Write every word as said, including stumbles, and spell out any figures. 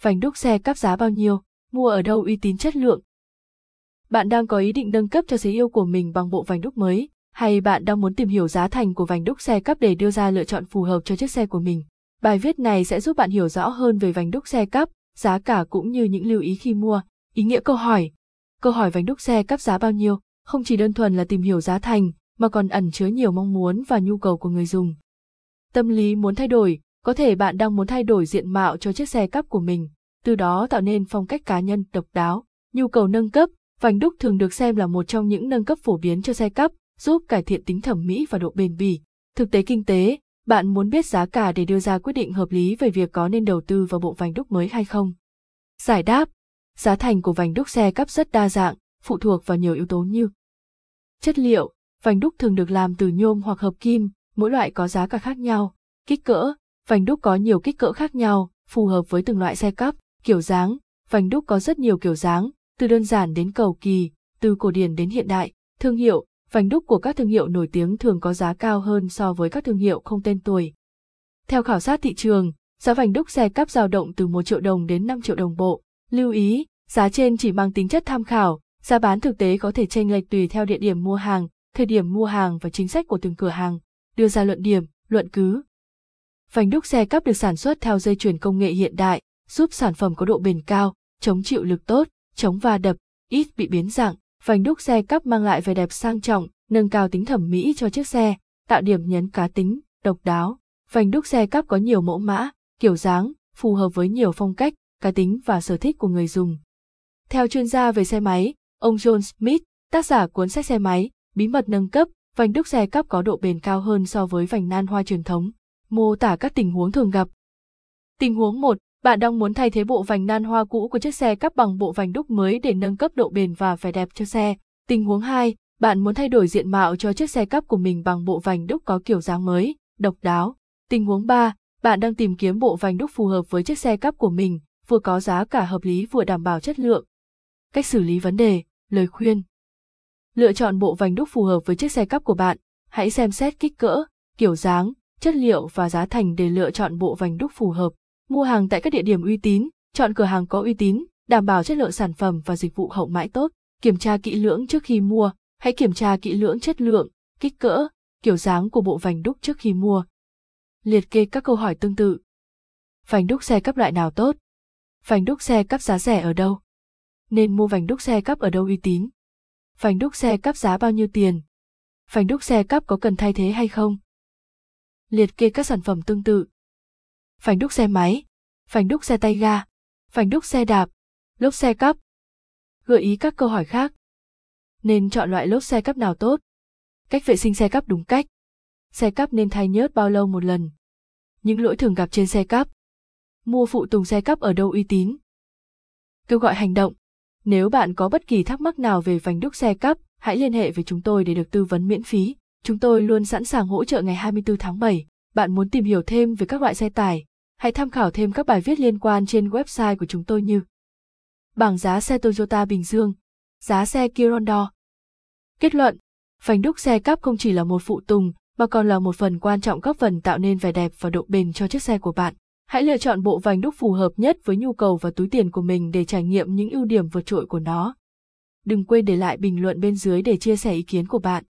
Vành đúc xe cắp giá bao nhiêu? Mua ở đâu uy tín chất lượng? Bạn đang có ý định nâng cấp cho xe yêu của mình bằng bộ vành đúc mới, hay bạn đang muốn tìm hiểu giá thành của vành đúc xe cắp để đưa ra lựa chọn phù hợp cho chiếc xe của mình? Bài viết này sẽ giúp bạn hiểu rõ hơn về vành đúc xe cắp, giá cả cũng như những lưu ý khi mua. Ý nghĩa câu hỏi. Câu hỏi vành đúc xe cắp giá bao nhiêu không chỉ đơn thuần là tìm hiểu giá thành, mà còn ẩn chứa nhiều mong muốn và nhu cầu của người dùng. Tâm lý muốn thay đổi, có thể bạn đang muốn thay đổi diện mạo cho chiếc xe cắp của mình, từ đó tạo nên phong cách cá nhân độc đáo. Nhu cầu nâng cấp, vành đúc thường được xem là một trong những nâng cấp phổ biến cho xe cắp, giúp cải thiện tính thẩm mỹ và độ bền bỉ. Thực tế kinh tế, bạn muốn biết giá cả để đưa ra quyết định hợp lý về việc có nên đầu tư vào bộ vành đúc mới hay không. Giải đáp, giá thành của vành đúc xe cắp rất đa dạng, phụ thuộc vào nhiều yếu tố như chất liệu, vành đúc thường được làm từ nhôm hoặc hợp kim, mỗi loại có giá cả khác nhau. Kích cỡ, vành đúc có nhiều kích cỡ khác nhau, phù hợp với từng loại xe cắp. Kiểu dáng, vành đúc có rất nhiều kiểu dáng, từ đơn giản đến cầu kỳ, từ cổ điển đến hiện đại. Thương hiệu, vành đúc của các thương hiệu nổi tiếng thường có giá cao hơn so với các thương hiệu không tên tuổi. Theo khảo sát thị trường, giá vành đúc xe cắp dao động từ một triệu đồng đến năm triệu đồng bộ. Lưu ý, giá trên chỉ mang tính chất tham khảo, giá bán thực tế có thể chênh lệch tùy theo địa điểm mua hàng, thời điểm mua hàng và chính sách của từng cửa hàng. Đưa ra luận điểm, luận cứ. Vành đúc xe cắp được sản xuất theo dây chuyền công nghệ hiện đại, giúp sản phẩm có độ bền cao, chống chịu lực tốt, chống va đập, ít bị biến dạng. Vành đúc xe cắp mang lại vẻ đẹp sang trọng, nâng cao tính thẩm mỹ cho chiếc xe, tạo điểm nhấn cá tính, độc đáo. Vành đúc xe cắp có nhiều mẫu mã, kiểu dáng, phù hợp với nhiều phong cách, cá tính và sở thích của người dùng. Theo chuyên gia về xe máy, ông John Smith, tác giả cuốn sách Xe máy, bí mật nâng cấp, vành đúc xe cắp có độ bền cao hơn so với vành nan hoa truyền thống. Mô tả các tình huống thường gặp. Tình huống một, bạn đang muốn thay thế bộ vành nan hoa cũ của chiếc xe cắp bằng bộ vành đúc mới để nâng cấp độ bền và vẻ đẹp cho xe. Tình huống hai, bạn muốn thay đổi diện mạo cho chiếc xe cắp của mình bằng bộ vành đúc có kiểu dáng mới, độc đáo. Tình huống ba, bạn đang tìm kiếm bộ vành đúc phù hợp với chiếc xe cắp của mình, vừa có giá cả hợp lý vừa đảm bảo chất lượng. Cách xử lý vấn đề, lời khuyên. Lựa chọn bộ vành đúc phù hợp với chiếc xe cắp của bạn, hãy xem xét kích cỡ, kiểu dáng, chất liệu và giá thành để lựa chọn bộ vành đúc phù hợp. Mua hàng tại các địa điểm uy tín, chọn cửa hàng có uy tín, đảm bảo chất lượng sản phẩm và dịch vụ hậu mãi tốt. Kiểm tra kỹ lưỡng trước khi mua, hãy kiểm tra kỹ lưỡng chất lượng, kích cỡ, kiểu dáng của bộ vành đúc trước khi mua. Liệt kê các câu hỏi tương tự. Vành đúc xe cắp loại nào tốt? Vành đúc xe cắp giá rẻ ở đâu? Nên mua vành đúc xe cắp ở đâu uy tín? Vành đúc xe cắp giá bao nhiêu tiền? Vành đúc xe cắp có cần thay thế hay không? Liệt kê các sản phẩm tương tự. Vành đúc xe máy, vành đúc xe tay ga, vành đúc xe đạp, lốp xe cắp. Gợi ý các câu hỏi khác. Nên chọn loại lốp xe cắp nào tốt? Cách vệ sinh xe cắp đúng cách. Xe cắp nên thay nhớt bao lâu một lần? Những lỗi thường gặp trên xe cắp. Mua phụ tùng xe cắp ở đâu uy tín? Kêu gọi hành động. Nếu bạn có bất kỳ thắc mắc nào về vành đúc xe cắp, hãy liên hệ với chúng tôi để được tư vấn miễn phí. Chúng tôi luôn sẵn sàng hỗ trợ ngày hai mươi tư tháng bảy. Bạn muốn tìm hiểu thêm về các loại xe tải? Hãy tham khảo thêm các bài viết liên quan trên website của chúng tôi như bảng giá xe Toyota Bình Dương, giá xe Kia Ronda. Kết luận, vành đúc xe cắp không chỉ là một phụ tùng, mà còn là một phần quan trọng góp phần tạo nên vẻ đẹp và độ bền cho chiếc xe của bạn. Hãy lựa chọn bộ vành đúc phù hợp nhất với nhu cầu và túi tiền của mình để trải nghiệm những ưu điểm vượt trội của nó. Đừng quên để lại bình luận bên dưới để chia sẻ ý kiến của bạn.